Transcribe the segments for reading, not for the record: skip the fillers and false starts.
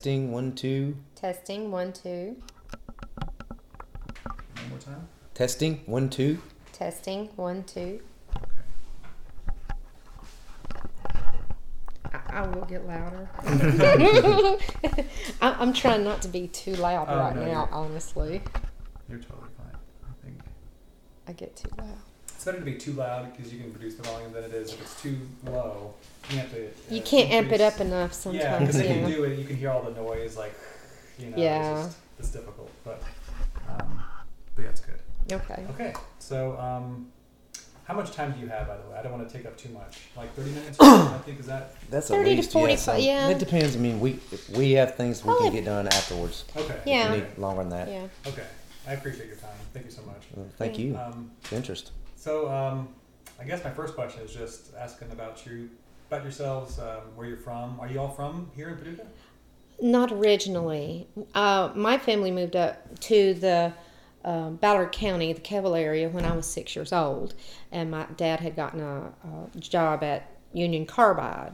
Testing 1 2. Testing 1 2. One more time. Testing 1 2. Testing 1 2. I will get louder. I'm trying not to be too loud right now, honestly. You're totally fine. I think I get too loud. it's better to be too loud because you can produce the volume than it is if it's too low. You have to. You can't amp it increase- up enough sometimes. Yeah, because if you do it, you can hear all the noise. Yeah. It's difficult, but yeah, it's good. Okay. Okay, so how much time do you have, by the way? I don't want to take up too much. Like 30 minutes? I think is that? That's 30 at to least, 45, yeah. It depends. I mean, we have things we can get done afterwards. Okay. Yeah. If we need longer than that. Yeah. Okay. I appreciate your time. Thank you so much. Well, thank you. The interest. So I guess my first question is just asking about yourselves, where you're from. Are you all from here in Paducah? Not originally. My family moved up to the Ballard County, the Kevel area, when I was 6 years old, and my dad had gotten a job at Union Carbide,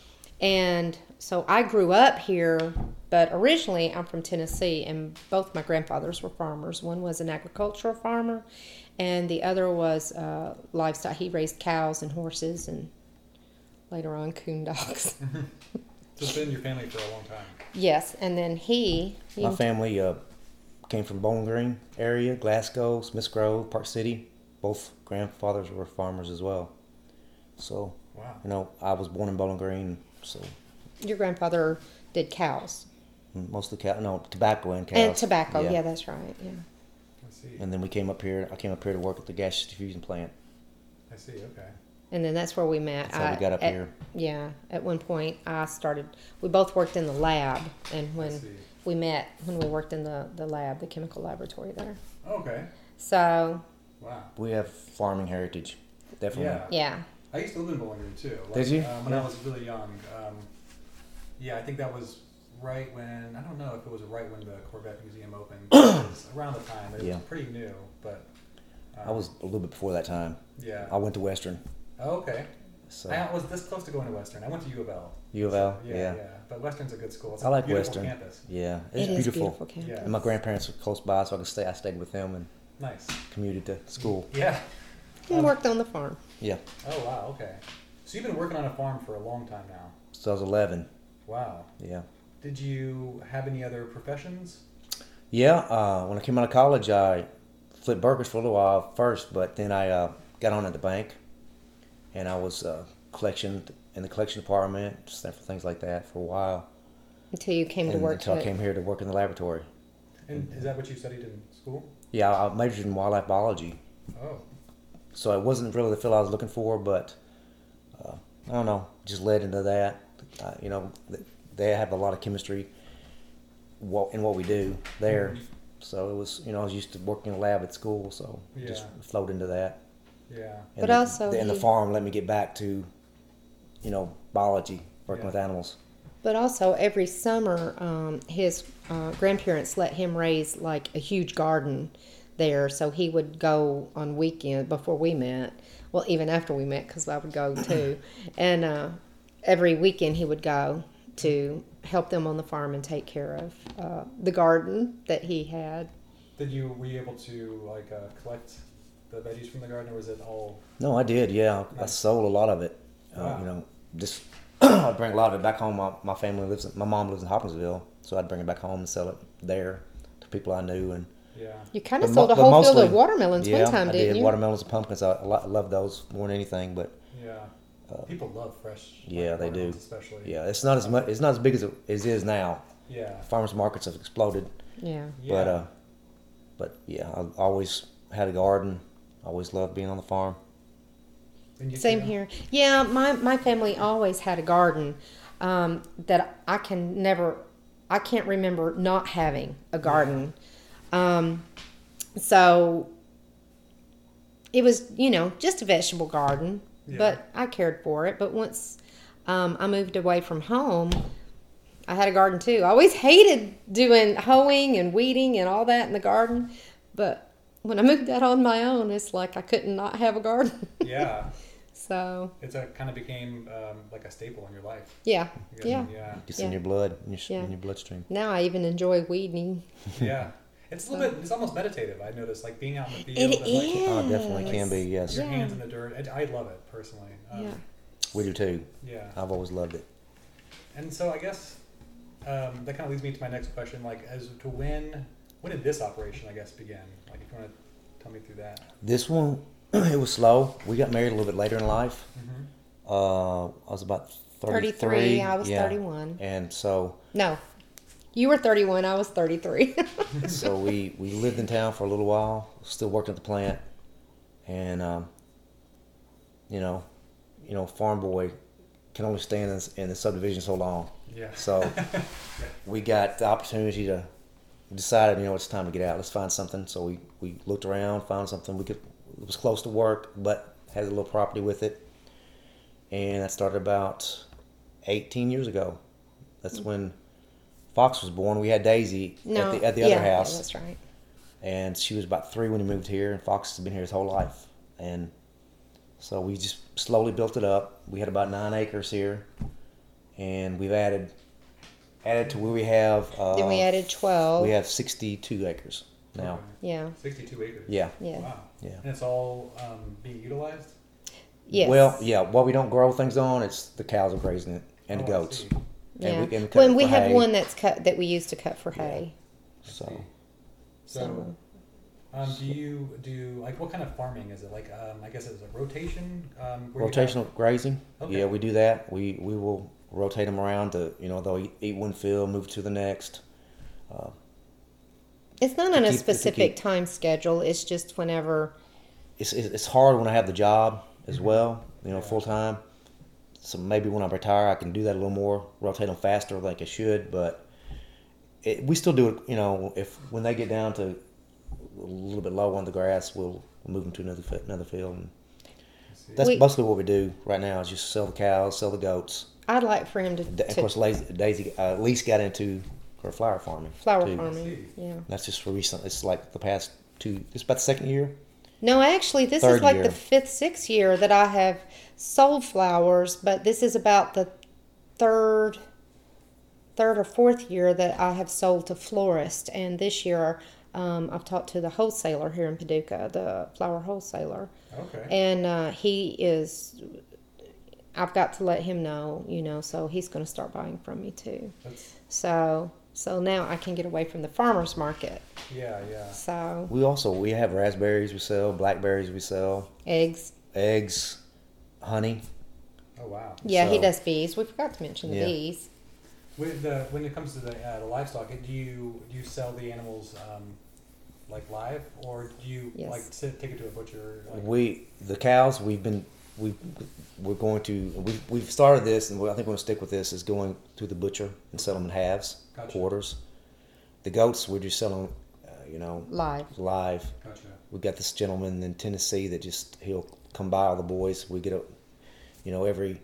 and so I grew up here. But originally, I'm from Tennessee, and both my grandfathers were farmers. One was an agricultural farmer, and the other was livestock. He raised cows and horses, and later on, coon dogs. So it's been in your family for a long time. Yes, and then My family came from Bowling Green area, Glasgow, Smiths Grove, Park City. Both grandfathers were farmers as well. So, Wow. I was born in Bowling Green, so your grandfather did cows. mostly tobacco and cows. And tobacco, yeah, that's right, yeah. I see. And then I came up here to work at the gas diffusion plant. I see. Okay. And then that's where we met. That's how we got up here. Yeah, at one point we both worked in the lab, and I when see. we met, when we worked in the lab, the chemical laboratory there. Okay. So, Wow. We have farming heritage, definitely. Yeah. yeah. I used to live in Bowling Green too. Did you? When I was really young. Yeah, I think that was right when, I don't know if it was right when the Corvette Museum opened. It was around the time. It Yeah. was pretty new, but. I was a little bit before that time. Yeah. I went to Western. Oh, okay. So I was this close to going to Western. I went to U of L. U of L, Yeah. But Western's a good school. It's I like a beautiful Western. campus. Yeah, It it's is beautiful. campus. Yeah. And my grandparents were close by, so I stayed with them and Nice. commuted to school. Yeah. And worked on the farm. Yeah. Oh, wow. Okay. So you've been working on a farm for a long time now. So I was 11. Wow. Yeah. Did you have any other professions? Yeah. When I came out of college, I flipped burgers for a little while first, but then I got on at the bank, and I was in the collection department, just for things like that for a while. Until you came to work until I came here to work in the laboratory. And is that what you studied in school? Yeah, I majored in wildlife biology. Oh. So it wasn't really the field I was looking for, but I don't know, just led into that. They have a lot of chemistry in what we do there. Mhm. So it was, I was used to working in a lab at school, so just flowed into that. Yeah. But also the farm let me get back to, biology, working with animals. But also, every summer, his grandparents let him raise like a huge garden there. So he would go on weekend before we met. Well, even after we met, because I would go too. And every weekend he would go to help them on the farm and take care of the garden that he had. Were you able to collect the veggies from the garden, or was it all? No, I did. Yeah, I Nice. sold a lot of it. Wow. Just I'd bring a lot of it back home. My mom lives in Hopkinsville, so I'd bring it back home and sell it there to people I knew. And Yeah. You kind of But sold a but whole field mostly- of watermelons yeah, one time, I didn't did. you? Watermelons and pumpkins. I love those more than anything. But Yeah. People love fresh. yeah, they do. watermelons especially. yeah, it's not as much. It's not as big as it is now. Yeah. Farmers markets have exploded. Yeah. Yeah. But yeah, I always had a garden. Always loved being on the farm. And you Same too? here. Yeah, my family always had a garden that I can't remember not having a garden. So it was, just a vegetable garden, Yeah. but I cared for it. But once I moved away from home, I had a garden too. I always hated doing hoeing and weeding and all that in the garden, but when I moved out on my own, it's like I couldn't not have a garden. Yeah. So It's a kind of became like a staple in your life. yeah, I guess. yeah. Yeah. It's Yeah. in your blood, Yeah. in your bloodstream. Now I even enjoy weeding. Yeah. It's a little bit. It's almost meditative. I noticed, like being out in the field. It and, like, is. Oh, it definitely can be. Yes, your Yeah. hands in the dirt. I love it personally. Yeah. we do too. Yeah. I've always loved it. And so I guess that kind of leads me to my next question, like as to when did this operation, I guess, begin? Like if you want to tell me through that. This one, it was slow. We got married a little bit later in life. Mm-hmm. I was about 33. 33. I was yeah. 31. And so No, you were 31. I was 33. so we lived in town for a little while, still working at the plant, and you know, farm boy can only stay in the subdivision so long. Yeah. So we got the opportunity to decided, you know, it's time to get out. Let's find something. So we looked around, found something we could. It was close to work, but had a little property with it, and that started about 18 years ago. That's when Fox was born. We had Daisy No, at the yeah, other yeah, house, that's right. and she was about 3 when he moved here. And Fox has been here his whole life, and so we just slowly built it up. We had about 9 acres here, and we've added to where we have. Then we added 12. We have 62 acres now. Okay. Yeah. 62 acres. Yeah. Yeah. Wow. Yeah. And it's all being utilized. Yes. Well, yeah. What we don't grow things on, it's the cows are grazing it and the Oh, I goats. see. Yeah. And we cut When it we for have hay. one that's cut that we use to cut for hay. So So, do you do like what kind of farming is it? Like, I guess it's a rotation. Where you have- rotational grazing. Okay. Yeah, we do that. We will rotate them around to, you know, they'll eat one field, move to the next. It's not To on a keep- to specific keep- time schedule. It's just whenever. It's hard when I have the job as well, you know, Yeah. full time. So maybe when I retire, I can do that a little more, rotate them faster like I should. But we still do it, you know. If when they get down to a little bit low on the grass, we'll move them to another field. And I see. that's We- mostly what we do right now. Is just sell the cows, sell the goats. I'd like for him to, Of course, Daisy at least got into her flower farming. flower too. farming. Yeah. That's just for recent. It's like the past 2. It's about the second year. No, actually, this Third is like year. the 5th, 6th year that I have sold flowers, but this is about the third or fourth year that I have sold to florists. And this year, I've talked to the wholesaler here in Paducah, the flower wholesaler, Okay. and he is. I've got to let him know, you know, so he's going to start buying from me too. That's So now I can get away from the farmers market. yeah. So We have raspberries we sell, blackberries we sell, eggs. eggs, honey. Oh wow. Yeah, he So- does bees. We forgot to mention the Yeah. bees. When it comes to the livestock, do you sell the animals like live, or do you Yes. like take it to a butcher? Like, The cows we've started this, and I think we're going to stick with this, is going to the butcher and sell them in halves, Gotcha. quarters. The goats we're just selling, you know, Live. live. Gotcha. We got this gentleman in Tennessee that he'll come by all the boys. We get every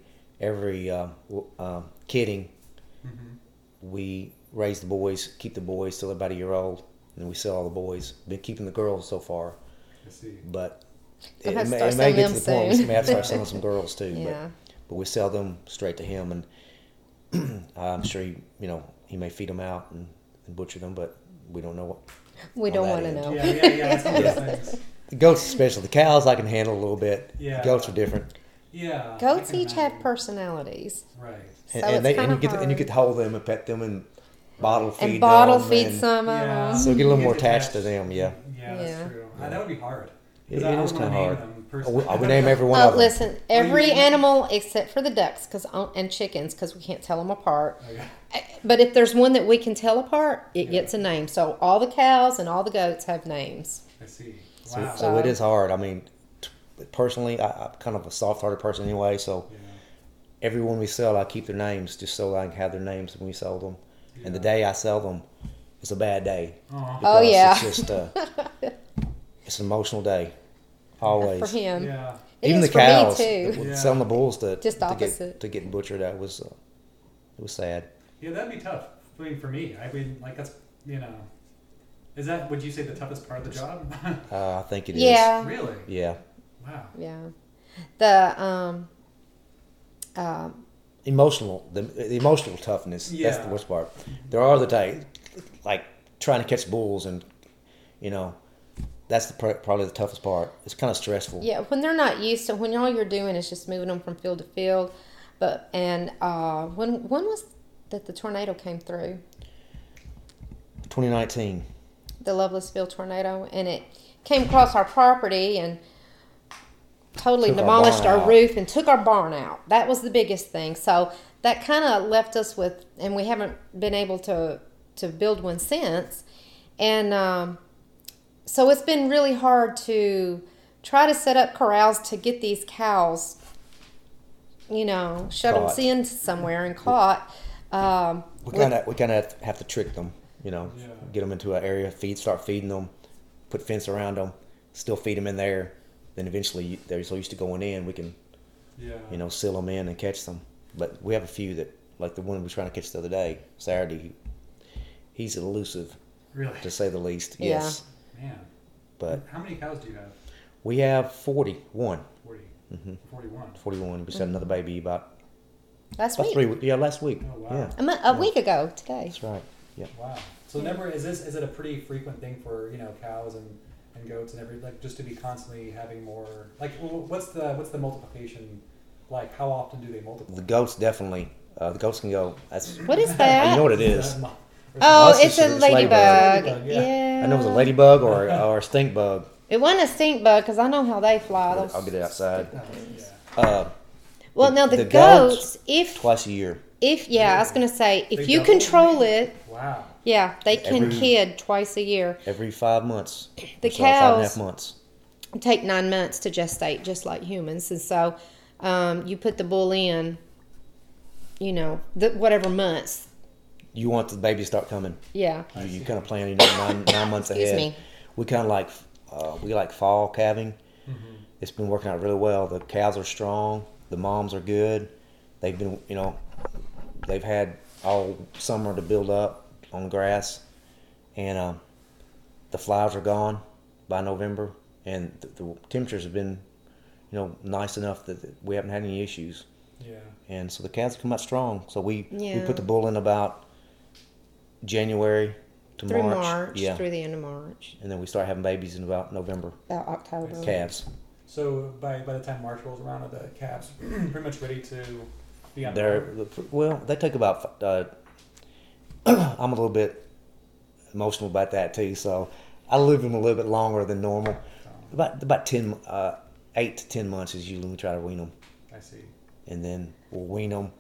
kidding. Mm-hmm. We raise the boys, keep the boys till they're about a year old, and we sell all the boys. Been keeping the girls so far, I see. but I'll it have to may, start it may get selling to the them point we soon. may have to start selling some girls too. Yeah. But we sell them straight to him, and I'm sure he may feed them out and butcher them, but we don't know what. We on don't that want to end. know. Yeah. It's one of those things. The goats especially. The cows I can handle a little bit. Yeah. The goats are different. Yeah. I Goats can each have imagine. personalities. Right. So And it's you kinda get hard. to hold them and pet them and bottle feed And bottle them feed and- some of Yeah. them. So get a little You more get attached to attached. them. Yeah. Yeah, that's Yeah. true. That would be hard. It 'Cause I is wouldn't kind of name hard. them I personally. would name every one of them. Listen, every you- animal except for the ducks and chickens, because we can't tell them apart. Okay. But if there's one that we can tell apart, it Yeah. gets a name. So all the cows and all the goats have names. I see. So, Wow. so it is hard. I mean, personally, I'm kind of a soft-hearted person anyway. So Yeah. everyone we sell, I keep their names just so I can have their names when we sell them. And the Yeah. day I sell them, it's a bad day. Aw. Oh, Because yeah. It's just it's an emotional day, always. For him. Yeah. It Even is the for me, cows, too. Yeah. selling the bulls to Just opposite. get butchered. That was it was sad. Yeah, that'd be tough. I mean, for me, like that's is that would you say the toughest part of the job? I think it is. Yeah. Really? Yeah. Wow. Yeah. The the emotional toughness. That's the Yeah. worst part. There are the days like trying to catch bulls, and that's probably the toughest part. It's kind of stressful. Yeah, when they're not used to, when all you're doing is just moving them from field to field. But when was that the tornado came through? 2019. The Lovelessville tornado, and it came across our property and totally Took our demolished barn our out. roof and took our barn out. That was the biggest thing. So that kind of left us with, and we haven't been able to build one since. And so it's been really hard to try to set up corrals to get these cows, shuttled Caught. in somewhere and caught. We kind of have to trick them, Yeah. get them into an area, start feeding them, put fence around them, still feed them in there. Then eventually they're so used to going in, we can, Yeah. seal them in and catch them. But we have a few that, like the one we were trying to catch the other day, Saturday. He's elusive, Really? to say the least. Yeah. Yes, Man. but How many cows do you have? we have 41. 40. Mm-hmm. 41. 41. We just had another baby about Last about week, last week. Oh, wow. Yeah, a week ago today. that's right. Yeah. Wow. So never is it a pretty frequent thing for cows and goats and everything, like just to be constantly having more, like what's the multiplication like? How often do they multiply? The goats definitely. The goats can go. That's What is that? you know what it is. Oh, Us, it's a it's ladybug. ladybug, yeah. Yeah. I know it was a ladybug or a stink bug. It wasn't a stink bug because I know how they fly. Those. I'll get it outside. Yeah. Well, now the the goats, goats- if Twice a year. I was gonna say, if They you double? control it, Wow. yeah, they can Every- kid twice a year. Every 5 months. The So 5.5 cows- months. Take 9 months to gestate, just like humans, and so you put the bull in, whatever months. You want the baby to start coming. Yeah. You kind of plan, 9 months Excuse ahead. me. We kind of we like fall calving. Mm-hmm. It's been working out really well. The cows are strong. The moms are good. They've been, they've had all summer to build up on grass, and the flies are gone by November, and the temperatures have been, nice enough that we haven't had any issues. Yeah. And so the calves come out strong. So we Yeah. put the bull in about January to Through March. March, Yeah. through the end of March, And then we start having babies in about November. about October. Calves. So by the time March rolls around, are the calves pretty much ready to be on the They're road? they take about. I'm a little bit emotional about that too, so I leave them a little bit longer than normal. About 8 to 10 months is usually when we try to wean them, I see. and then we'll wean them.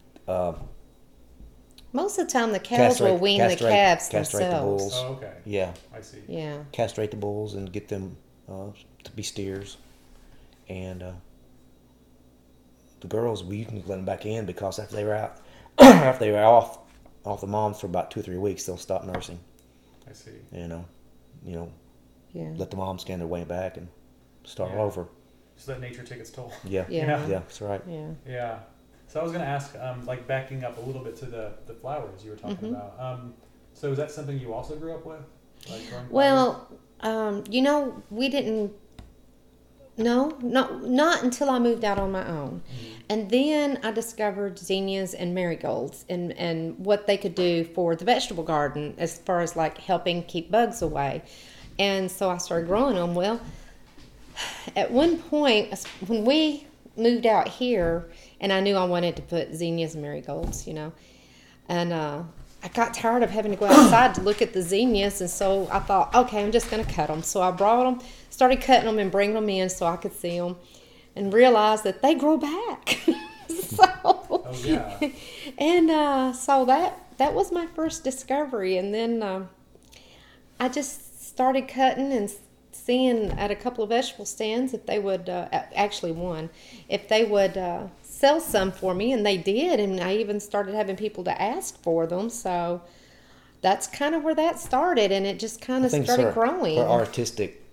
Most of the time, the cows will wean the calves castrate the themselves. bulls. Oh, okay. Yeah, I see. Yeah. castrate the bulls and get them to be steers, and the girls we can let them back in because after they were out, after they were off the moms for about 2 or 3 weeks, they'll stop nursing. I see. Yeah. Let the moms gain their way back and start Yeah. all over. So let nature take its toll. Yeah, Yeah. yeah, that's right. Yeah. Yeah. So I was going to ask, like backing up a little bit to the flowers you were talking Mm-hmm. about. So is that something you also grew up with? Like growing flowers? Well, we didn't. No, not until I moved out on my own, and then I discovered zinnias and marigolds and what they could do for the vegetable garden as far as like helping keep bugs away, and so I started growing them. Well, at one point when we moved out here, and I knew I wanted to put zinnias and marigolds, and I got tired of having to go outside to look at the zinnias, and so I thought, okay, I'm just going to cut them. So I brought them, started cutting them and bringing them in so I could see them, and realized that they grow back. Oh, yeah. And so that was my first discovery, and then I just started cutting and seeing at a couple of vegetable stands if they would, actually one, if they would sell some for me, and they did, and I even started having people to ask for them, so that's kind of where that started, and it just kind I of think started growing. her artistic,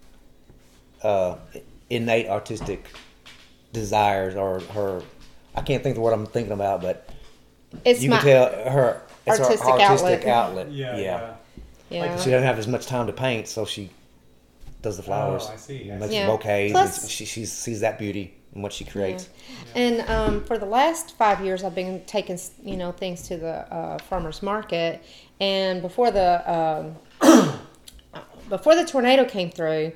innate artistic desires, or her, I can't think of what I'm thinking about, but It's you my can tell her it's artistic her artistic outlet. outlet. Yeah. Yeah. yeah. She doesn't have as much time to paint, so she does the flowers. Oh, I see. Makes Yeah. bouquets. Plus- and she sees that beauty. and what she creates. And for the last 5 years, I've been taking things to the farmers market. And before the tornado came through,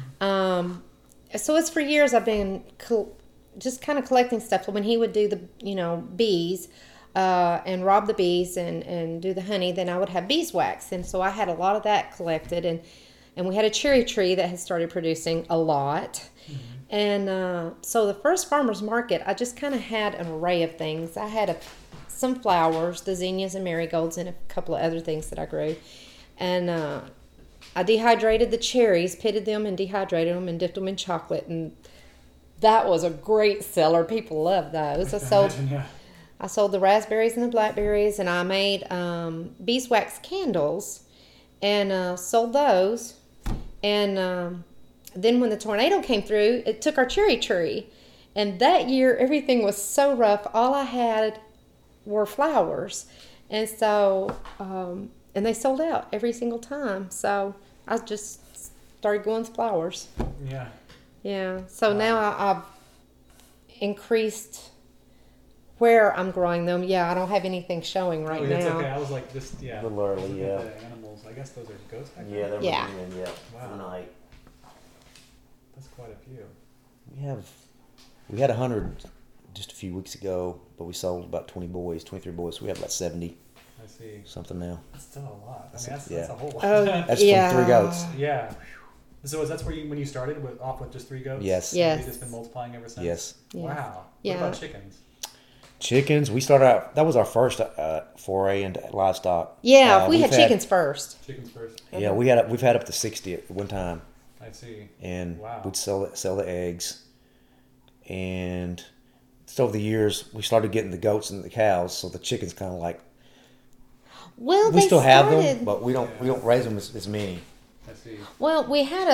so it's for years I've been just kind of collecting stuff. When he would do the bees and rob the bees and do the honey, then I would have beeswax, and so I had a lot of that collected. And we had a cherry tree that had started producing a lot. And so the first farmer's market, I just kind of had an array of things. I had some flowers, the zinnias and marigolds, and a couple of other things that I grew. And I dehydrated the cherries, pitted them and dehydrated them and dipped them in chocolate. And that was a great seller. People loved those. I sold the raspberries and the blackberries, and I made beeswax candles and sold those. And then when the tornado came through, it took our cherry tree. And that year, everything was so rough. All I had were flowers. And so, and they sold out every single time. So I just started going with flowers. Yeah. Yeah. So now I've increased where I'm growing them. Yeah, I don't have anything showing right now. It's okay. I was like, just, A little early, looking yeah. at the animals. I guess those are goats back Yeah, there? they're Yeah. moving in, yeah. Wow. Tonight. That's quite a few. We had 100 just a few weeks ago, but we sold about 23 boys. So we have about 70 I see. something now. That's still a lot. I mean, that's Yeah. a whole lot. Oh, That's yeah. from 3 goats. Yeah. So that's where when you started off with just 3 goats? Yes. Yes. You've just been multiplying ever since? Yes. Yes. Wow. Yeah. What about chickens? Chickens, we started out, that was our first foray into livestock. Yeah, we we've had chickens first. Chickens first. Yeah, we've had up to 60 at one time. I see. And Wow. we'd sell the eggs. And so over the years, we started getting the goats and the cows, so the chickens kind of like, Well, we they still started, have them, but we don't raise them as many. I see. Well, we have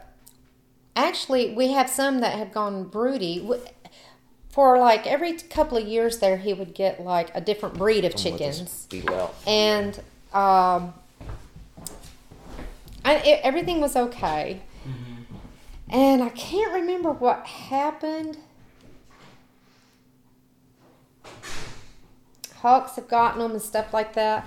some that have gone broody. For like every couple of years there, he would get like a different breed of chickens. Beetle out. And everything was okay. Mm-hmm. And I can't remember what happened. Hawks have gotten them and stuff like that.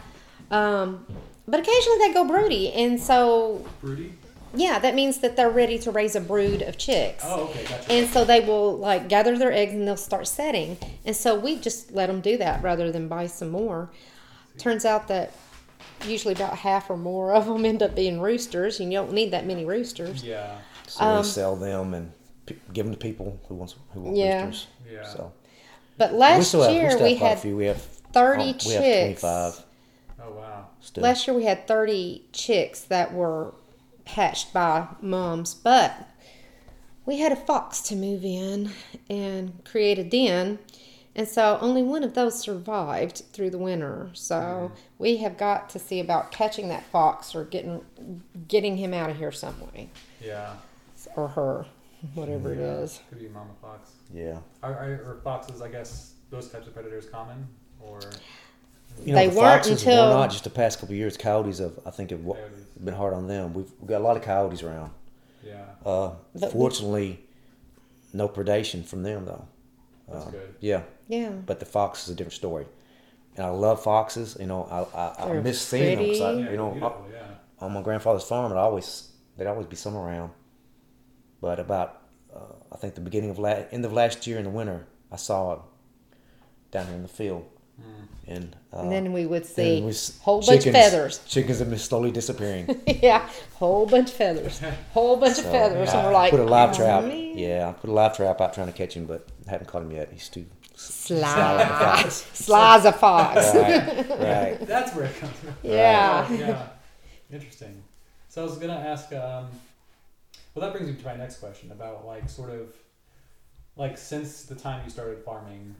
But occasionally they go broody. And so, Broody? yeah, that means that they're ready to raise a brood of chicks. Oh, okay, gotcha. And so they will like gather their eggs and they'll start setting. And so we just let them do that rather than buy some more. Turns out that usually about half or more of them end up being roosters, and you don't need that many roosters. Yeah. So we sell them and give them to people who want Yeah. roosters. Yeah. So But we last still have year quite we a had few. We have 30 we chicks. have 25 Oh, wow. still. Last year we had 30 chicks that were hatched by moms, but we had a fox to move in and create a den, and so only one of those survived through the winter. So we have got to see about catching that fox or getting him out of here some way, Yeah. or her, whatever it is. Could be mama fox. Yeah. Are foxes, I guess, those types of predators common? Or They the weren't foxes until- were not just the past couple of years. Coyotes have Coyotes. been hard on them. We've got a lot of coyotes around. Yeah. But- Fortunately, no predation from them though. That's good. Yeah, Yeah. but the fox is a different story. And I love foxes. I They're miss seeing them. 'Cause pretty. Yeah, beautiful, yeah. on my grandfather's farm, there'd always be some around. But about I think the beginning of end of last year in the winter, I saw down here in the field, and And then we would then see we whole bunch of feathers. Chickens have been slowly disappearing. Yeah, whole bunch of feathers. Whole bunch of So, feathers. And yeah. we're like, Put a live "Oh, trap. man." Yeah, I put a live trap out trying to catch him, but haven't caught him yet. He's too Sly. Sly's a fox. right. That's where it comes from. Yeah. Yeah. Interesting. So I was gonna ask. Well, that brings me to my next question about like sort of like since the time you started farming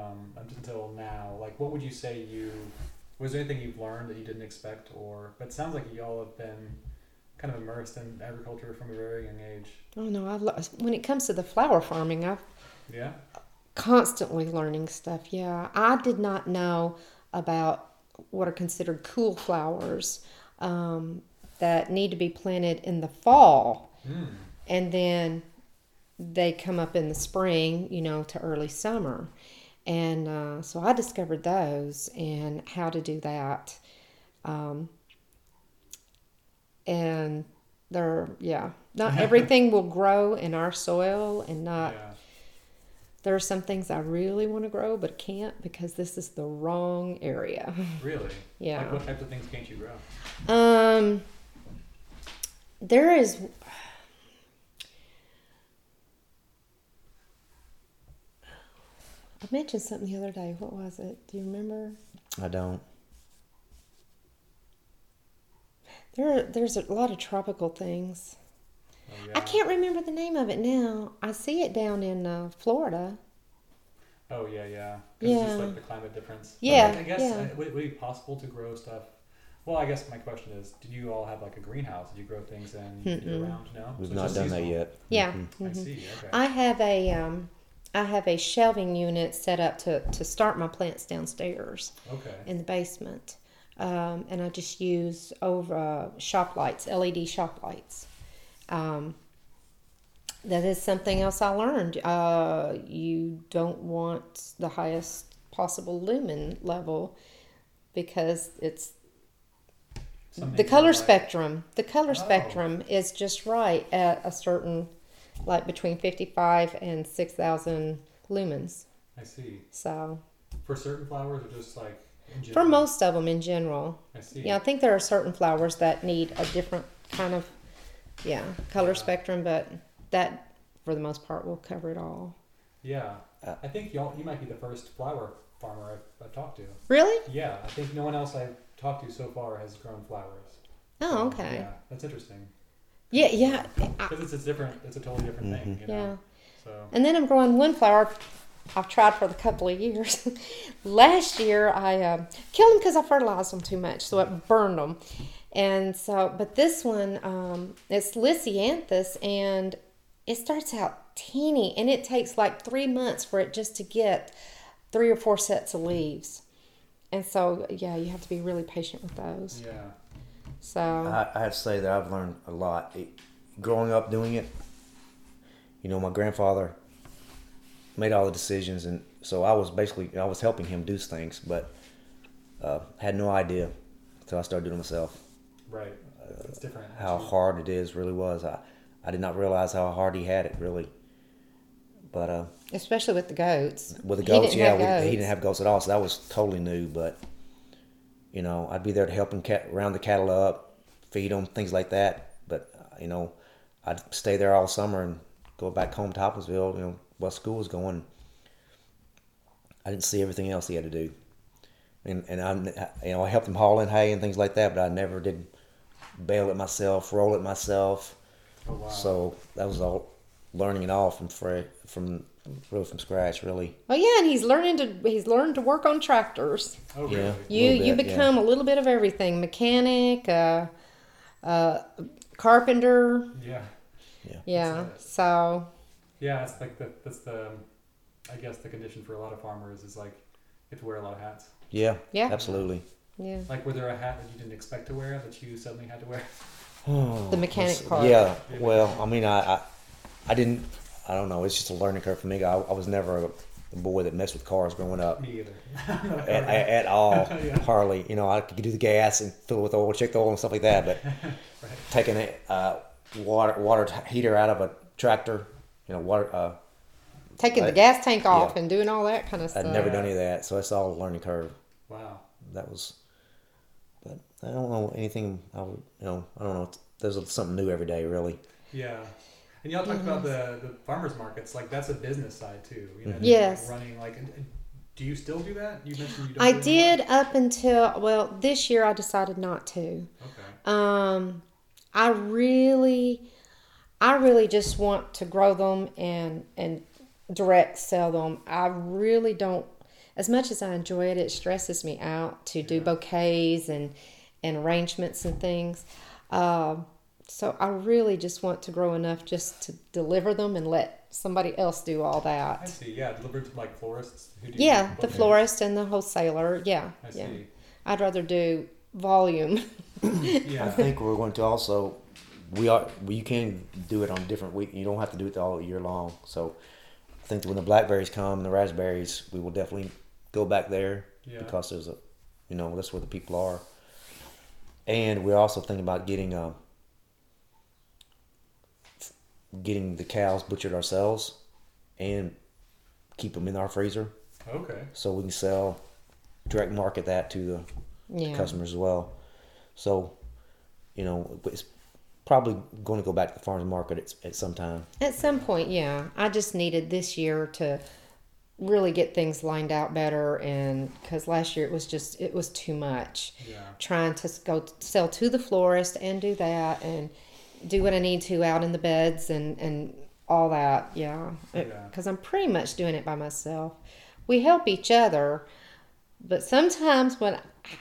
until now, like what would you say was there anything you've learned that you didn't expect, or but it sounds like you all have been kind of immersed in agriculture from a very young age. Oh no, when it comes to the flower farming, I've Yeah. constantly learning stuff. Yeah, I did not know about what are considered cool flowers that need to be planted in the fall, and then they come up in the spring, to early summer. And so I discovered those and how to do that. And not everything will grow in our soil, and not. Yeah. There are some things I really want to grow, but can't because this is the wrong area. Really? Yeah. Like what types of things can't you grow? There is. I mentioned something the other day. What was it? Do you remember? I don't. There's a lot of tropical things. Oh, yeah. I can't remember the name of it now. I see it down in Florida. Oh yeah, yeah. 'Cause Yeah. it's just like the climate difference. Yeah, I guess yeah. would it be possible to grow stuff? Well, I guess my question is, did you all have like a greenhouse? Did you grow things in year round? No, We've So it's not just done that seasonal. yet. Yeah. Mhm. I see. Okay. I have a shelving unit set up to start my plants downstairs Okay. in the basement, and I just use over shop lights, LED shop lights. That is something else I learned. You don't want the highest possible lumen level because it's Something the color like- spectrum. The color Oh. spectrum is just right at a certain, like between 55 and 6,000 lumens. I see. So For certain flowers, or just like in for general? most of them in general, I see. yeah, I think there are certain flowers that need a different kind of, color Yeah. spectrum, but that for the most part will cover it all. Yeah. Uh, I think you might be the first flower farmer I've talked to. Really? Yeah, I think no one else I've talked to so far has grown flowers. Oh, So, okay. Yeah, that's interesting. Yeah. Because it's a totally different thing, you know? Yeah. So, And then I'm growing one flower I've tried for a couple of years. Last year I killed them because I fertilized them too much, so it burned them. And so, but this one, it's Lysianthus, and it starts out teeny, and it takes like 3 months for it just to get 3 or 4 sets of leaves. And so, yeah, you have to be really patient with those. yeah. So, I have to say that I've learned a lot. Growing up doing it, my grandfather made all the decisions, and so I was helping him do things, but had no idea until I started doing it myself Right. It's different. how hard it is. Really was. I did not realize how hard he had it really. But especially with the goats. with the He goats, didn't yeah, have goats. he didn't have goats at all, so that was totally new. But I'd be there to help him round the cattle up, feed them, things like that. But I'd stay there all summer and go back home to Hopkinsville, while school was going. I didn't see everything else he had to do, and I helped him haul in hay and things like that. But I never did bale it myself, roll it myself. Oh, wow. So that was all learning it all from scratch, really. Oh yeah, and he's learned to work on tractors. Oh, really? Yeah. You Little bit, become a little bit of everything: mechanic, carpenter. Yeah. Yeah. That's it. So Yeah, it's like that's the, I guess the condition for a lot of farmers is like you have to wear a lot of hats. Yeah, Yeah. absolutely. yeah, Like, were there a hat that you didn't expect to wear that you suddenly had to wear? the mechanic part. Yeah, well, I mean, I didn't, I don't know, it's just a learning curve for me. I was never a boy that messed with cars growing up Me either. at all, Yeah. hardly. I could do the gas and fill it with oil, check the oil and stuff like that, but Right. taking a water heater out of a tractor, Taking the I- gas tank off yeah. and doing all that kind of stuff. I'd never done any of that, so it's all a learning curve. Wow. That was, but I don't know anything. I don't know. There's something new every day, really. Yeah. And y'all talked about the farmers markets. Like, that's a business side too. Mhm. Yes. Running and do you still do that? You mentioned you don't. I do it anymore? did up until this year. I decided not to. Okay. I really just want to grow them and direct sell them. I really don't. As much as I enjoy it, it stresses me out to do Yeah. bouquets and arrangements and things. So I really just want to grow enough just to deliver them and let somebody else do all I that. see. Yeah, delivered to like florists who do. Yeah, the bouquets. florist and the wholesaler. Yeah, I yeah. see. I'd rather do volume. I Yeah. think we're going to also you can do it on different week. You don't have to do it all year long. So I think that when the blackberries come and the raspberries, we will definitely go back there Yeah. because there's that's where the people are. And we're also thinking about getting the cows butchered ourselves and keep them in our freezer Okay. so we can sell, direct market that to the Yeah. customers as well. So, it's probably going to go back to the farmers market at some time. At some point, yeah. I just needed this year to really get things lined out better, and because last year it was too much. Yeah. Trying to go sell to the florist and do that and do what I need to out in the beds and all that. Yeah. Yeah. Because I'm pretty much doing it by myself. We help each other, but sometimes when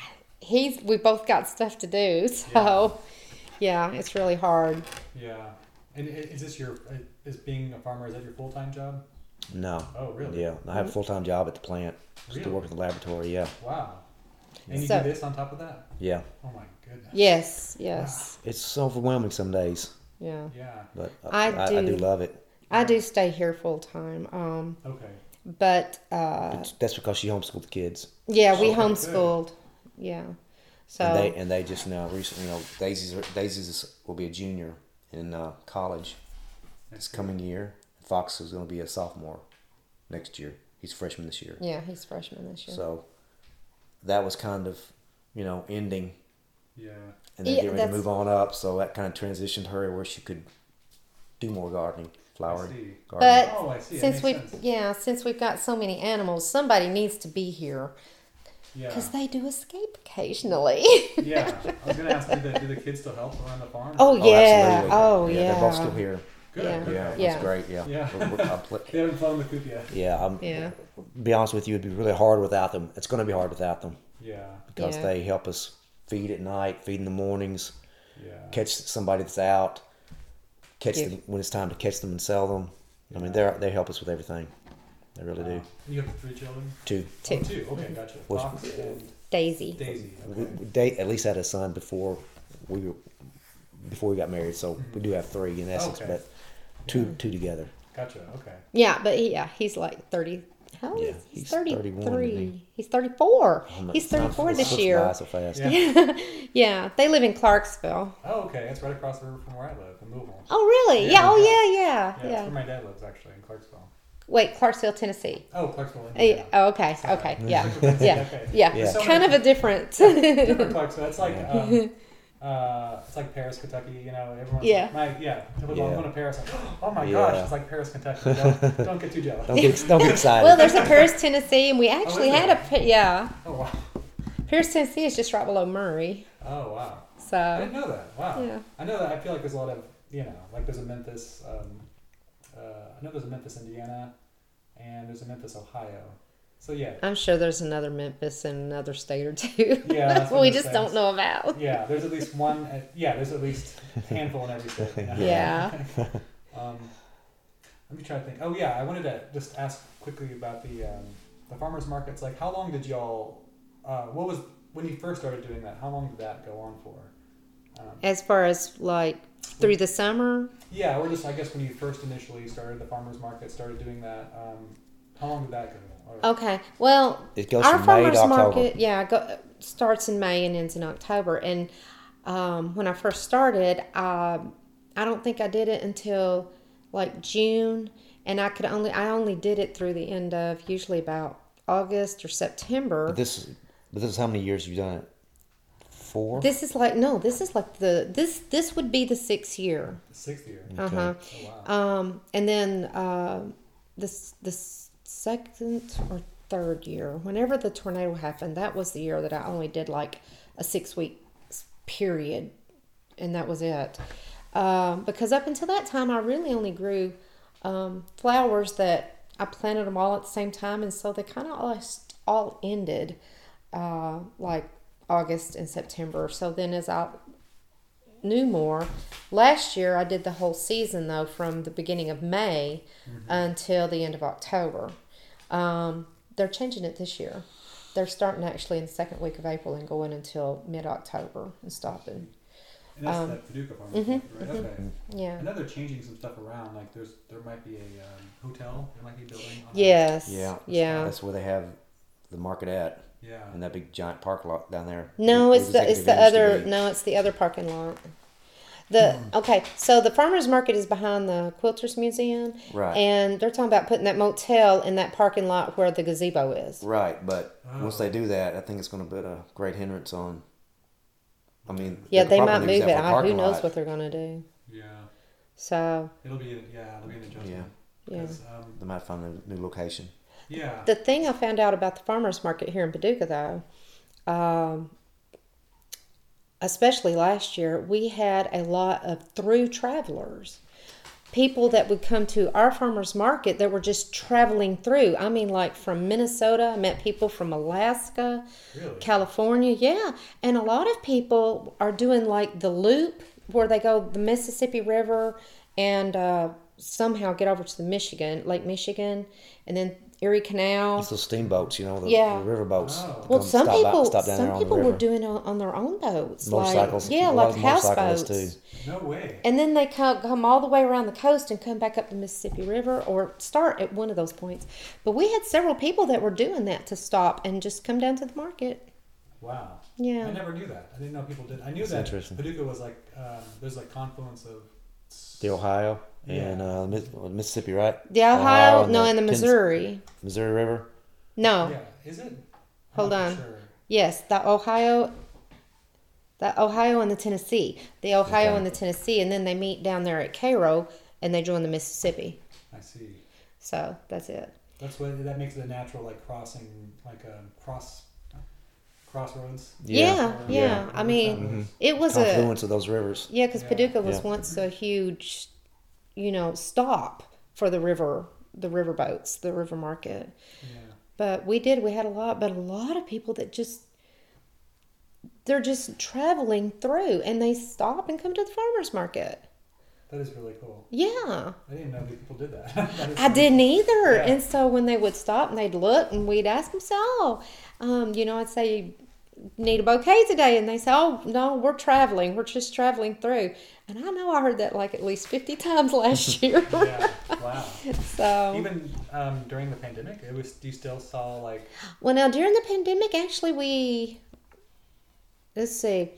we both got stuff to do, so yeah, it's really hard. Yeah. And is this is being a farmer, is that your full-time job? No. Oh, really? Yeah, I have a full-time job at the plant. Really? Still work at the laboratory. Yeah. Wow. And you So- do this on top of that? Yeah. Oh my goodness. Yes. It's overwhelming some days, Yeah. Yeah. but I I do do. love it. I do stay here full time. Okay. But That's because she homeschooled the kids, yeah, we Okay, good. homeschooled. Yeah. So and they just now recently, Daisy's will be a junior in college this coming year. Fox is going to be a sophomore next year. He's a freshman this year. yeah, he's freshman this year. So that was kind of, ending, Yeah. and then Yeah, getting ready to that's- move on up. So that kind of transitioned her where she could do more gardening, flowering, I see. gardening. But Oh, I see. That since makes sense. since we've got so many animals, somebody needs to be here Yeah. because they do escape occasionally. Yeah. I was gonna ask, do the kids still help around the farm? Oh, yeah. absolutely. Oh, They're both yeah. still here. Good. Yeah. Okay. Yeah, Yeah. it's great. Yeah. Yeah. I'm They haven't flown the coop yet. Yeah, Yeah. be honest with you, it'd be really hard without them. It's going to be hard without them Yeah. because Yeah. they help us feed at night, feed in the mornings, Yeah. catch somebody that's out, catch Yeah. them when it's time to catch them and sell them. I mean, they help us with everything. They really do. You have 3 children? Two. Two. Oh, 2. Okay, gotcha. Which- Fox and Daisy. Daisy. We, Okay. we at least had a son before we got married, so we do have 3 in essence, Okay. but two together. Gotcha. Okay. Yeah, but he's like 30. How old Yeah, is he? he's 33. 31, isn't he? He's 34. Oh, He's time 34 this slips year. by so fast. Yeah. Yeah, they live in Clarksville. Oh, okay. That's right across the river from where I live, in Louisville. Oh, really? Yeah, Yeah. Oh, yeah. yeah. Yeah, Yeah. that's where my dad lives, actually, in Clarksville. Wait, Clarksville, Tennessee. Oh, Clarksville, Indiana. Oh, okay. Okay. Yeah. Yeah. Okay. Yeah. Yeah. So Kind of many- a different. different Clarksville. It's like, Yeah. it's like Paris, Kentucky. Everyone's Yeah. like, everyone's Yeah. going to Paris. Like, oh my Yeah. gosh, it's like Paris, Kentucky. Don't get too jealous. Don't get excited. Well, there's a Paris, Tennessee, and we actually is had there? yeah. Oh wow. Paris, Tennessee is just right below Murray. Oh wow. I So, didn't know that. Wow. yeah. I know that. I feel like there's a lot of like there's a Memphis. I know there's a Memphis, Indiana, and there's a Memphis, Ohio. So yeah. I'm sure there's another Memphis in another state or two. Yeah, that's what we it just says. don't know about. Yeah, there's at least one. There's at least a handful in every state. Yeah. Let me try to think. Oh yeah, I wanted to just ask quickly about the farmers markets. Like, how long did y'all? What was when you first started doing that? How long did that go on for? As far as like through the summer, Yeah, or just I guess when you first initially started the farmers market, started doing that. How long did that go? Or- okay. Well, It goes our from May farmers to October. market, starts in May and ends in October. And when I first started, I don't think I did it until like June, and I only did it through the end of usually about August or September. But this is how many years you've done it? 4? This is like this would be the 6th year. The 6th year. Uh-huh. Oh wow. And then the second or third year, whenever the tornado happened, that was the year that I only did like a 6-week period, and that was it. Because up until that time, I really only grew flowers that I planted them all at the same time, and so they kind of all ended like August and September. So then as I knew more, last year I did the whole season though, from the beginning of May until the end of October. They're changing it this year. They're starting actually in the second week of April and going until mid-October and stopping. And that's that Paducah farmers market, right? Okay. Yeah. I know they're changing some stuff around. Like there might be a hotel. There might be a building. On Yes. Yeah. Yeah. That's where they have the market at. Yeah. And that big giant park lot down there. No, Where it's the Executive used to other. be. No, it's the other parking lot. Okay, so the farmers market is behind the Quilters Museum, Right. and they're talking about putting that motel in that parking lot where the gazebo is. Right, but Oh. once they do that, I think it's going to put a great hindrance on. I mean, Yeah, could they probably might use move that it. for a Who parking knows lot. what they're gonna do? Yeah. So It'll be an adjustment. yeah. 'Cause, They might find a new location. yeah. The thing I found out about the farmers market here in Paducah, though, especially last year, we had a lot of through travelers. People that would come to our farmers market that were just traveling through. I mean, like from Minnesota, I met people from Alaska, Really. California, yeah. And a lot of people are doing like the loop where they go the Mississippi River and somehow get over to the Lake Michigan, and then Erie Canal. It's those steamboats, the Yeah. river boats. Oh. Well, Come some stop people, stop down there some on the people were river. doing it on their own boats, Motorcycles. like, yeah, A lot like of motorcyclists, houseboats. too. No way. And then they come all the way around the coast and come back up the Mississippi River or start at one of those points. But we had several people that were doing that to stop and just come down to the market. Wow. Yeah. I never knew that. I didn't know people did. I knew That's that interesting. Paducah was like there's like confluence of The Ohio and Yeah. Mississippi, right? The Ohio, and no, and the Tennessee- Missouri. Missouri River. No, Yeah. Is it? I'm Hold not on. Sure. yes, the Ohio and the Tennessee. The Ohio Okay. and the Tennessee, and then they meet down there at Cairo and they join the Mississippi. I see. So that's it. That makes it a natural like crossing, like a crossroads. Yeah, Or- yeah. I mean, travelers. it was a Confluence of those rivers. yeah, because Yeah. Paducah was Yeah. once a huge, stop for the river boats, the river market. Yeah. But we had a lot of people that they're just traveling through and they stop and come to the farmers market. That is really cool. Yeah. I didn't know that people did that. That is I didn't either. Yeah. And so when they would stop and they'd look and we'd ask them, I'd say, need a bouquet today? And they say, oh, no, we're traveling. We're just traveling through. And I know I heard that like at least 50 times last year. Yeah. Wow. So, Even during the pandemic, you still saw like well, now during the pandemic, actually let's see,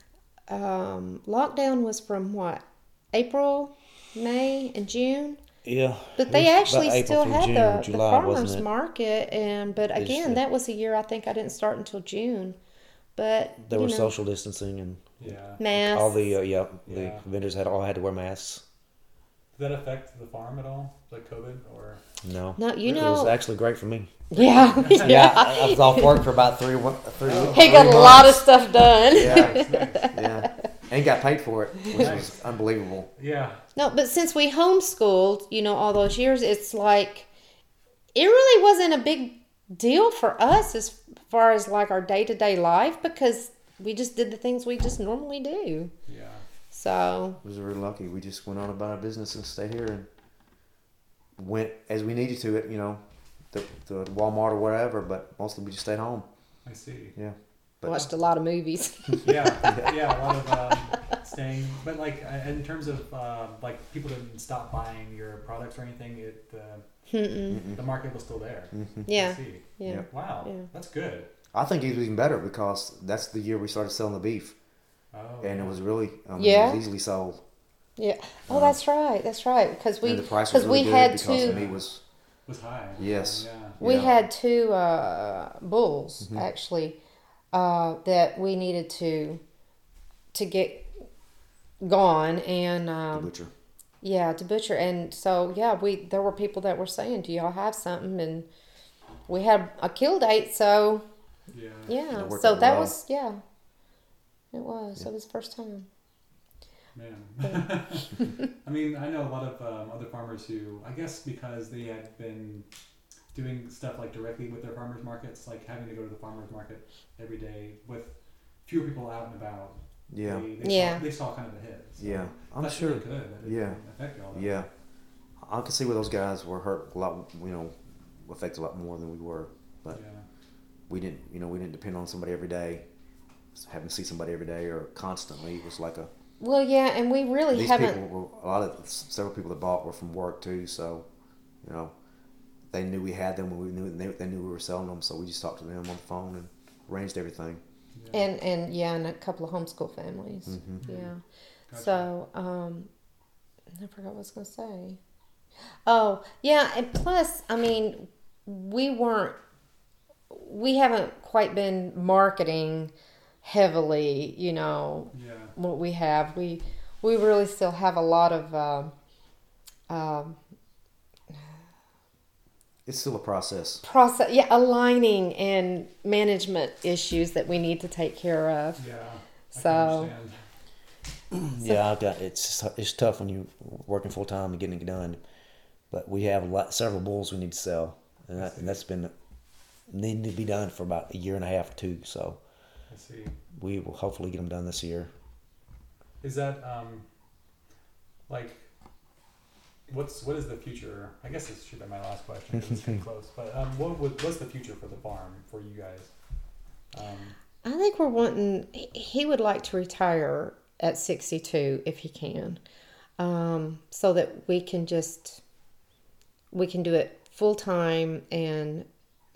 lockdown was from what? April, May, and June. Yeah. But it they was actually about April still through had June or the July, farmers wasn't it? market, but It's, again, that was a year I think I didn't start until June. But There were you know, social distancing and yeah. masks. all the the Yeah. vendors all had to wear masks. Did that affect the farm at all? Like COVID or? No. No, you It was know, actually great for me. yeah, Yeah, I was off work for about 3 weeks. he got a lot of stuff done. Yeah, Nice. yeah, and got paid for it, which was unbelievable. Yeah. No, but since we homeschooled, all those years, it's like it really wasn't a big deal for us as far as like our day-to-day life because we just did the things we just normally do. Yeah. So, We was really lucky. We just went on about our business and stayed here and went as we needed to. The Walmart or whatever, but mostly we just stayed home. I see. Yeah, but watched a lot of movies. Yeah. Yeah. A lot of staying, but like in terms of like people didn't stop buying your products or anything. The market was still there. I Yeah. see. Yeah. Wow. Yeah. That's good. I think it was even better because that's the year we started selling the beef, Oh. and it was really it Yeah. was easily sold. Yeah. Oh, that's right. That's right. Because And the price was really we good had because two. the meat was high. Yes. Yeah. We Yeah. had two bulls actually that we needed to get gone and the butcher. yeah, to butcher. And so yeah, there were people that were saying, "Do y'all have something?" And we had a kill date, so Yeah. yeah. That worked So out that well. was it was. It was the first time. Man. I mean, I know a lot of other farmers who, I guess because they had been doing stuff like directly with their farmers markets, like having to go to the farmers market every day with fewer people out and about. Yeah, They saw kind of a hit. So yeah. I'm that's sure. really good that it Yeah. didn't affect you all that. Yeah, I can see where those guys were hurt a lot. Affected a lot more than we were. But Yeah. we didn't depend on somebody every day. Having to see somebody every day or constantly was like a Well, yeah, and we really These haven't. people were several people that bought were from work too, so you know they knew we had them when we knew they knew we were selling them, so we just talked to them on the phone and arranged everything. Yeah. And a couple of homeschool families. Mm-hmm. Yeah. Gotcha. So, I forgot what I was going to say. Oh, yeah, and plus, I mean, we haven't quite been marketing heavily, Yeah. what we have. We really still have a lot of, It's still a process. aligning and management issues that we need to take care of. Yeah. I So- can understand. Yeah, it's tough when you're working full time and getting it done, but we have several bulls we need to sell, and that's been needing to be done for about a year and a half or two. So I see. we will hopefully get them done this year. Is that like what is the future? I guess this should be my last question 'cause it's getting close. But what's the future for the farm for you guys? I think we're wanting. He would like to retire at 62 if he can, so that we can do it full time and.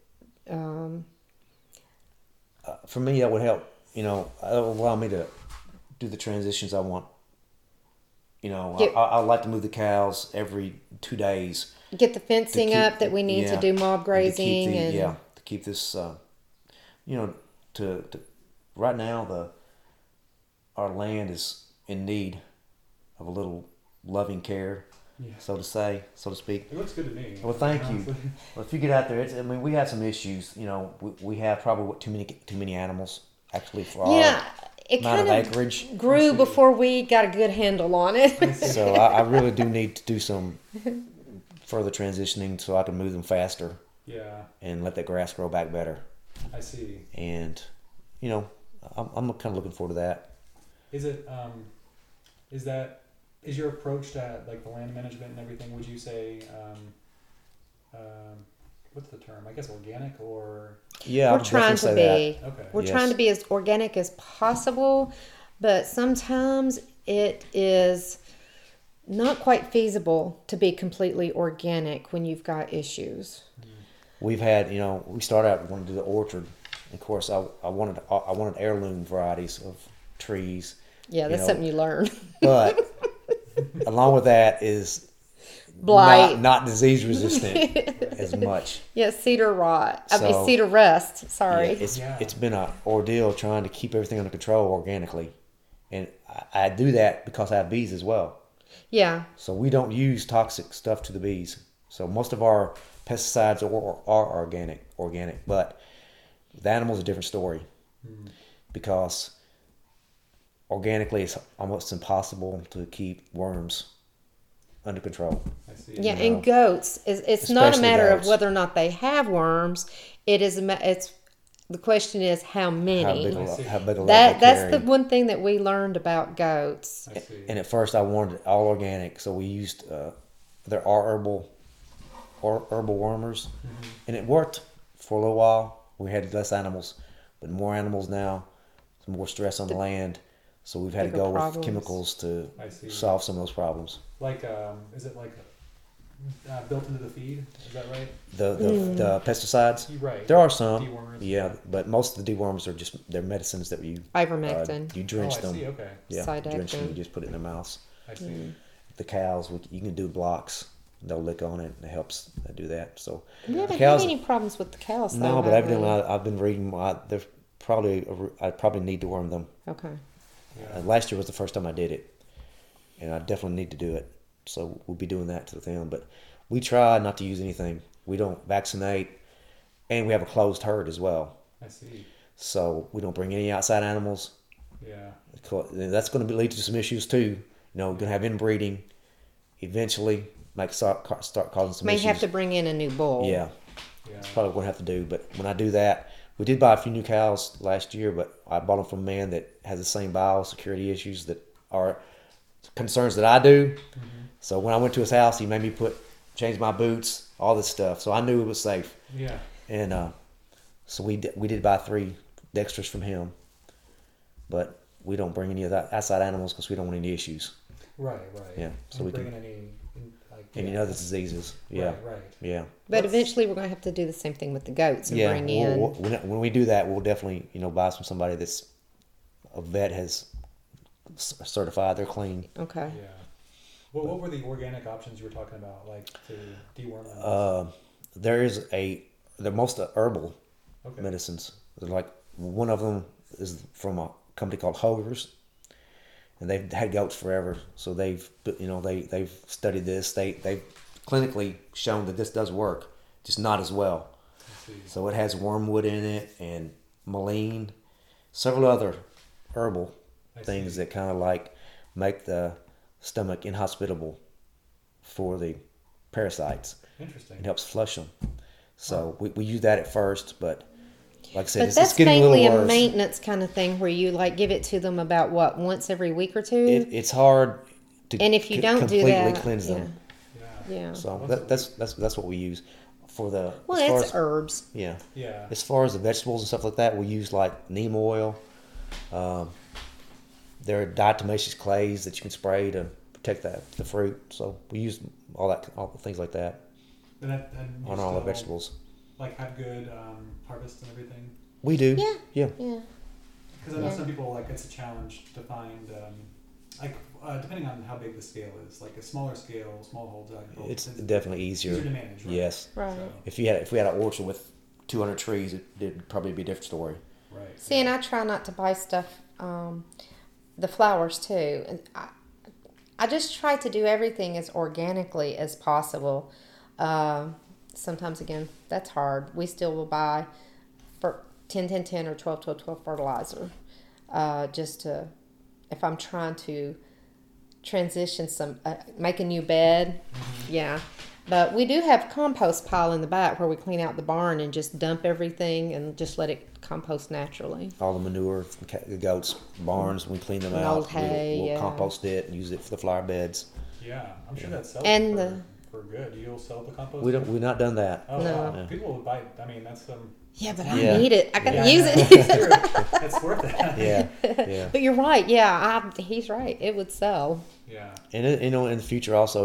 For me, that would help. It'll allow me to do the transitions I want. Get- I'd like to move the cows every 2 days. Get the fencing keep- up that we need to do mob grazing to keep this to right now our land is in need of a little loving care, Yeah. so to speak. It looks good to me. Well, thank you. honestly. Well, if you get out there, we have some issues. We have probably too many animals actually for our it amount kind of of acreage. grew before we got a good handle on it. So I really do need to do some further transitioning so I can move them faster Yeah, and let that grass grow back better. I see. And I'm kind of looking forward to that. Is it is your approach to like the land management and everything? Would you say what's the term? I guess organic or Yeah, I We're would trying to definitely say be. okay? We're Yes. trying to be as organic as possible, but sometimes it is not quite feasible to be completely organic when you've got issues. that. We've had, we started out wanting to do the orchard. Of course, I wanted heirloom varieties of trees, Yeah, that's know, something you learn. but along with that is Blight. not disease resistant as much. Yeah, cedar rot. So- Cedar rust. Sorry. Yeah, it's been an ordeal trying to keep everything under control organically, and I do that because I have bees as well. Yeah. So we don't use toxic stuff to the bees. So most of our pesticides are organic, but the animals a different story because organically it's almost impossible to keep worms under control. I see. Yeah, You know. and goats it's not a Especially matter goats. of whether or not they have worms. It is it's the question is how How many. big I see. how big a lot That's they the carry. one thing that we learned about goats. I see. And at first I wanted it all organic, so we used there are herbal wormers, and it worked for a little while. We had less animals, but more animals now, some more stress on the land, so we've had to Bigger go problems. with chemicals to I see. solve some of those problems. Like is it like built into the feed? Is that right? The pesticides, You're right. there are some, Dewormers. yeah, but most of the dewormers are just they're medicines that you Ivermectin. you Oh, drench I them, see. Okay. yeah, drench them. Sidectin. You just put it in their mouths. I see. The cows, you can do blocks. They'll lick on it, and it helps do that. So We haven't cows- had any problems with the cows. no, though, but have we? evidently I've been reading. There's I probably need to worm them. Okay. Yeah. Last year was the first time I did it, and I definitely need to do it. So we'll be doing that to them. But we try not to use anything. We don't vaccinate, and we have a closed herd as well. I see. So we don't bring any outside animals. Yeah. That's going to lead to some issues too. Going to have inbreeding. Eventually, might start causing some May issues. have to bring in a new bull. Yeah, Yeah. that's probably what I have to do. But when I do that, we did buy a few new cows last year, but I bought them from a man that has the same biosecurity issues that are concerns that I do. So when I went to his house, he made me change my boots, all this stuff. So I knew it was safe. Yeah. And so we did buy 3 Dexters from him. But we don't bring any of that outside animals because we don't want any issues. Right. Yeah, so Don't we bring can in any other diseases. Yeah, Right. yeah. But Let's- eventually, we're going to have to do the same thing with the goats and Yeah, bring in. when we do that, we'll definitely buy from somebody that's a vet has certified they're clean. Okay. Yeah. What were the organic options you were talking about, like to deworm them? They're most herbal Okay. medicines. They're like one of them is from a company called Hoger's, and they've had goats forever. So they've studied this. They've clinically shown that this does work, just not as well. I see. So it has wormwood in it and mullein, several other herbal I things see. that kind of like make the stomach inhospitable for the parasites. Interesting. It helps flush them. So we use that at first, but like I said, But it's that's getting a mainly little a worse. maintenance kind of thing where you like give it to them about once every week or two. It's hard to And if you don't do completely that, cleanse them. Yeah. yeah. So That's that's what we use for the Well, as far it's as, herbs. yeah. Yeah. As far as the vegetables and stuff like that, we use like neem oil. There are diatomaceous clays that you can spray to protect the fruit. So we use all the things like that And you on all the still, vegetables. Like have good harvest and everything. We do. Yeah. Yeah. Yeah. Because I know Yeah. some people like it's a challenge to find depending on how big the scale is. Like a smaller scale, small holds agriculture. It's definitely easier. easier to manage. Right? Yes. Right. So, If we had an orchard with 200 trees, it'd probably be a different story. right. See, and I try not to buy stuff, the flowers too. And I just try to do everything as organically as possible. Sometimes, again, that's hard. We still will buy for 10-10-10 or 12-12-12 fertilizer. Just to, if I'm trying to transition make a new bed, yeah. But we do have a compost pile in the back where we clean out the barn and just dump everything and just let it compost naturally. All the manure, the goats' barns, we clean them And out. old hay, we'll yeah. compost it and use it for the flower beds. Yeah, I'm sure that sells And for good. You'll sell the compost. We've not done that. Oh, No. wow. Yeah. People would buy. I mean, that's Yeah, but Yeah. I need it. I gotta yeah, use I it. know. It's true. It's worth it. Yeah, yeah. But you're right. Yeah, he's right. It would sell. Yeah. And in the future also,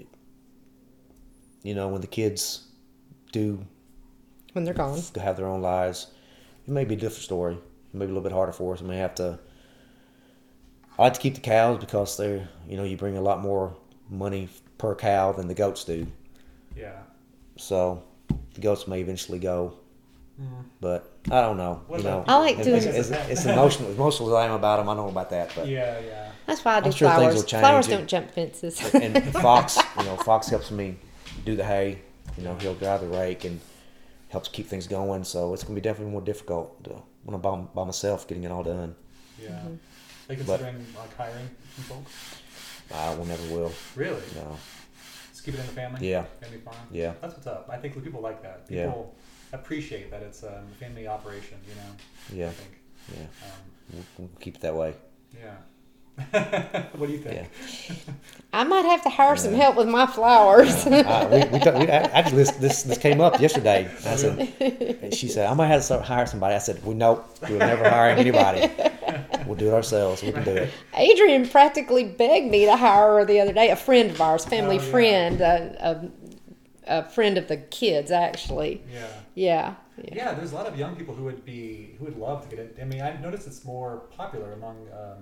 when the kids do When they're gone. have their own lives, it may be a different story. It may be a little bit harder for us. I may have to. I like to keep the cows because they're, you bring a lot more money per cow than the goats do. Yeah. So the goats may eventually go, Mhm. but I don't know. What You know, about I like people? doing- it's emotional I am about them. I know about that, but Yeah, yeah. That's why I do I'm sure things flowers. will change. Flowers don't jump fences. and Fox, Fox helps me do the hay. He'll drive the rake and helps keep things going. So it's gonna be definitely more difficult when I'm by myself getting it all done. Yeah. Mm-hmm. Are you considering like hiring people? I will never will. Really? No. Just keep it in the family? Yeah. Family farm? Yeah. That's what's up. I think people like that. Yeah. People appreciate that it's a family operation, Yeah. I think. Yeah. Um, We'll keep it that way. yeah. What do you think? Yeah. I might have to hire some Yeah. help with my flowers. Actually, this came up yesterday. I said, and she said, I might have to hire somebody. I said, nope, we'll never hire anybody. We'll do it ourselves. We can do it. Adrian practically begged me to hire her the other day. A friend of ours, family Oh, yeah. friend, a friend of the kids, actually. Yeah. Yeah. Yeah, there's a lot of young people who would love to get in. I mean, I've noticed it's more popular among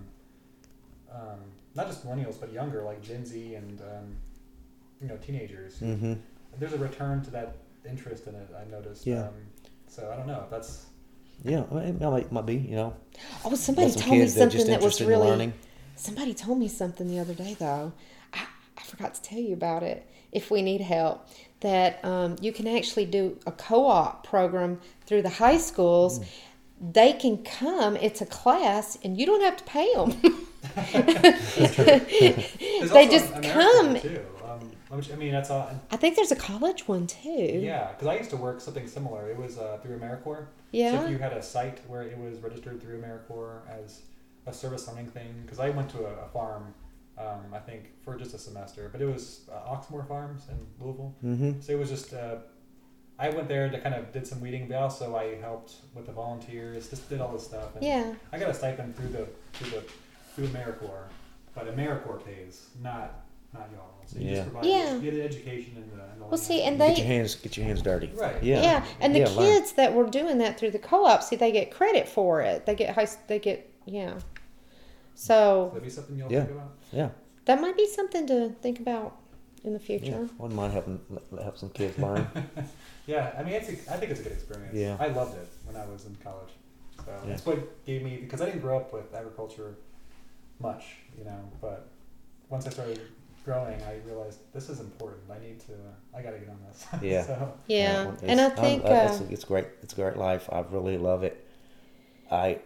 not just millennials but younger, like Gen Z and teenagers. Mm-hmm. There's a return to that interest in it. I noticed. Yeah. So I don't know if that's. Yeah, it might be. Oh, somebody Got some told me kids that are just something that was interested in really. learning. Somebody told me something the other day, though. I forgot to tell you about it. If we need help, that you can actually do a co-op program through the high schools. They can come. It's a class, and you don't have to pay them. There's They also just an American come. one, too. Which, I mean, that's all. I think there's a college one too. Yeah, because I used to work something similar. It was through AmeriCorps. Yeah. So if you had a site where it was registered through AmeriCorps as a service learning thing, because I went to a farm, I think for just a semester, but it was Oxmoor Farms in Louisville. Mm-hmm. So it was just I went there to kind of did some weeding, but also I helped with the volunteers, just did all this stuff. And Yeah. I got a stipend through AmeriCorps, but AmeriCorps pays, not y'all. So you Yeah. just provide Yeah. you get an education in the Well, see, and Get they, your hands dirty. Right. Yeah. yeah, and the Yeah, learn. kids that were doing that through the co-op, see, they get credit for it. They get yeah. So Would that be something you'll Yeah. think about? Yeah. that might be something to think about in the future. Yeah. Wouldn't mind help some kids learn. Yeah, I mean, I think it's a good experience. Yeah. I loved it when I was in college. So Yeah. that's what gave me, because I didn't grow up with agriculture much, but once I started growing, I realized this is important. I got to get on this. Yeah. So, Yeah, Well, and I it's- think it's great. It's a great life. I really love it. I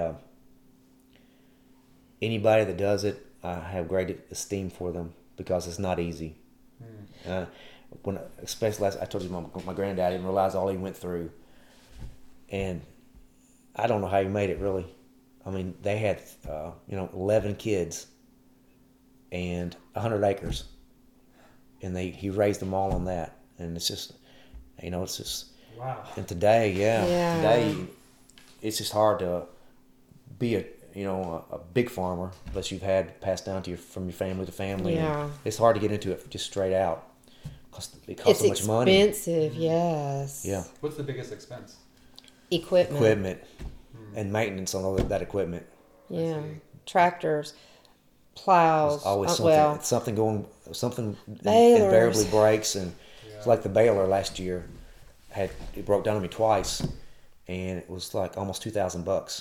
anybody that does it, I have great esteem for them because it's not easy. Especially I told you my granddad didn't realize all he went through, and I don't know how he made it really. I mean, they had 11 kids and 100 acres, and he raised them all on that, and it's just wow. and today, Yeah. today it's just hard to be a big farmer unless you've had passed down to from your family to family. Yeah. And it's hard to get into it just straight out because it it's costs so much money. expensive. Yes. Yeah, What's the biggest expense? Equipment. and maintenance on all that equipment. Yeah. see. Tractors, plows. There's always something something Balers. invariably breaks, and Yeah. it's like the baler last year it broke down on me twice, and it was like almost $2,000,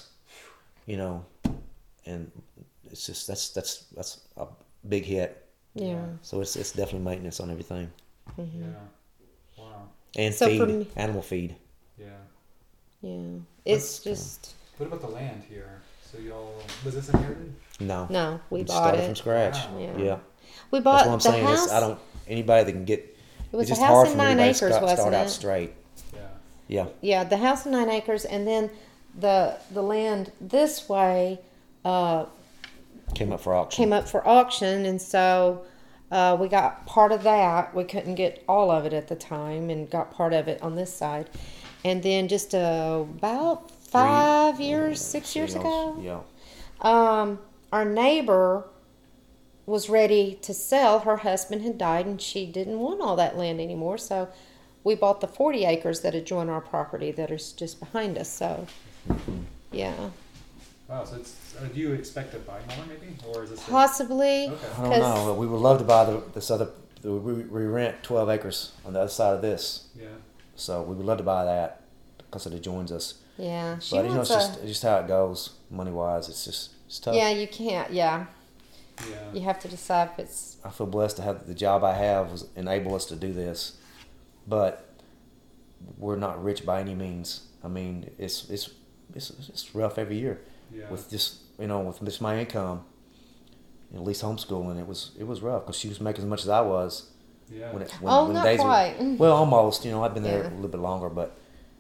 and it's just that's a big hit. Yeah. So it's definitely maintenance on everything, Mm-hmm. Yeah. Wow. and So for feed, me- animal feed. Yeah. Yeah. It's just What about the land here? So was this inherited? No, no. We bought started it. from scratch. Wow. Yeah. Yeah, We that's bought what I'm the saying. house. Anybody that can get. It was It's a just house hard in for 9 anybody acres, to start wasn't out it? straight. Yeah. Yeah, Yeah, the house in 9 acres, and then the land this way came up for auction. came up for auction, and so we got part of that. We couldn't get all of it at the time, and got part of it on this side, and then just about 5 years, 6 years ago, Yeah. our neighbor was ready to sell. Her husband had died, and she didn't want all that land anymore, so we bought the 40 acres that adjoin our property that is just behind us. So, yeah, Wow. So do you expect to buy more maybe, or is this? possibly. Okay. I don't know. We would love to buy this other. We rent 12 acres on the other side of this, Yeah. so we would love to buy that because it adjoins us. Yeah, she But wants it's just how it goes money wise. It's tough. Yeah, you can't. Yeah, Yeah. you have to decide if it's. I feel blessed to have the job I have was enable us to do this, but we're not rich by any means. I mean, it's rough every year Yeah. with just my income. At least homeschooling, it was rough because she was making as much as I was Yeah. when Not days quite. well, almost. I've been there Yeah. a little bit longer, but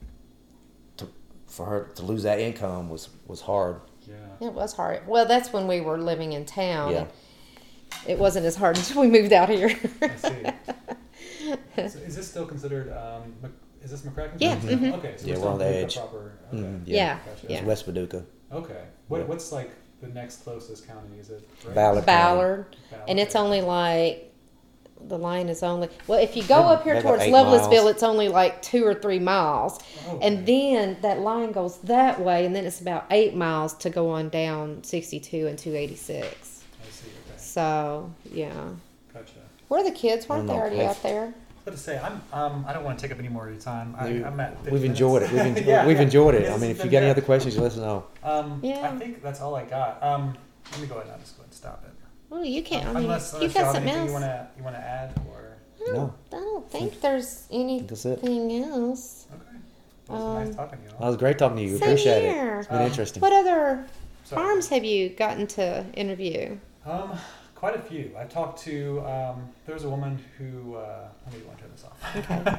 for her to lose that income was hard. Yeah. It was hard. Well, that's when we were living in town. Yeah. It wasn't as hard until we moved out here. I see. So is this still considered? Is this McCracken? Yeah, County? mhm. Okay. So Yeah, we're we're on still the in edge. Proper. Okay. Mhm, Yeah. Gotcha. Yeah. It's West Paducah. Okay. What's like the next closest county? Is it Grant? Ballard. Ballard, Ballard, and it's okay. only like the line is only if you go They're- up here they're towards about 8 Lovelessville, miles. it's only like 2 or 3 miles, Oh, and okay. then that line goes that way, and then it's about 8 miles to go on down 62 and 286. I see. Okay. So yeah, Gotcha. where are the kids? Weren't I they don't know. already out there? I was about to say I don't want to take up any more of your time. I'm at 50 We've enjoyed it. minutes. We've Yeah, enjoyed it. Yes, I mean, it's if you been got any good. other questions, you let us know. Yeah. I think that's all I got. Let me go ahead and just go ahead and stop it. Well, you can't. I mean, Unless you've you got have something anything else. you wanna add or No. I don't think there's That's it. anything else. okay. Well, it's nice talking to you. It was great talking to you. Same Appreciate here. it. It's been Um, interesting. What other Sorry. farms have you gotten to interview? Quite a few. I talked to there was a woman who let me go and turn this off. Okay.